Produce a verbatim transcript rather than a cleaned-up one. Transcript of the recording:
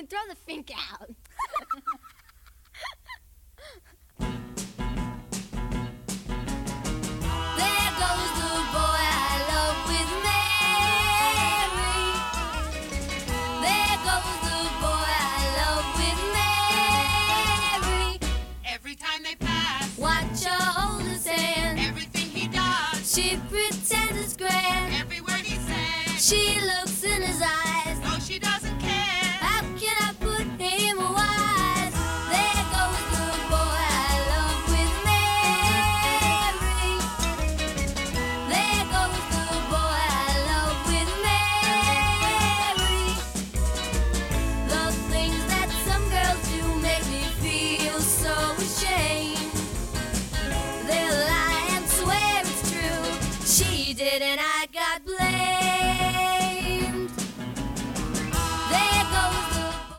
Throw the fink out. There goes the boy I love with Mary. There goes the boy I love with Mary. Every time they pass, Watch her hold his hand. everything he does, She